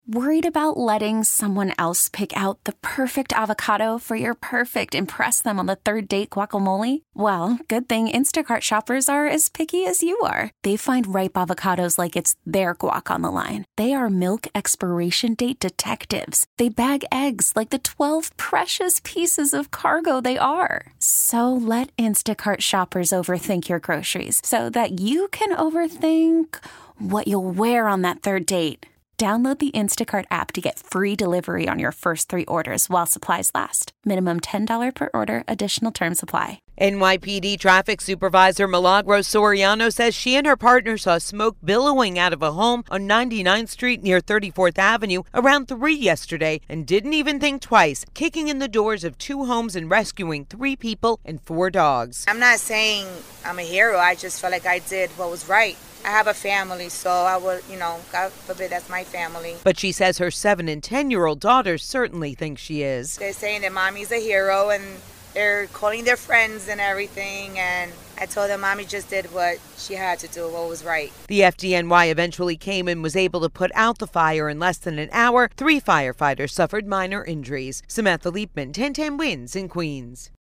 Worried about letting someone else pick out the perfect avocado for your perfect impress them on the third date guacamole? Well, good thing Instacart shoppers are as picky as you are. They find ripe avocados like it's their guac on the line. They are milk expiration date detectives. They bag eggs like the 12 precious pieces of cargo they are. So let Instacart shoppers overthink your groceries so that you can overthink what you'll wear on that third date. Download the Instacart app to get free delivery on your first 3 orders while supplies last. Minimum $10 per order. Additional terms apply. NYPD Traffic Supervisor Milagros Soriano says she and her partner saw smoke billowing out of a home on 99th Street near 34th Avenue around 3 yesterday and didn't even think twice, kicking in the doors of 2 homes and rescuing 3 people and 4 dogs. I'm not saying I'm a hero. I just felt like I did what was right. I have a family, so I would, God forbid, that's my family. But she says her 7 and 10-year-old daughters certainly think she is. They're saying that mommy's a hero, and they're calling their friends and everything, and I told them mommy just did what she had to do, what was right. The FDNY eventually came and was able to put out the fire in less than an hour. 3 firefighters suffered minor injuries. Samantha Leapman, 1010 Wins in Queens.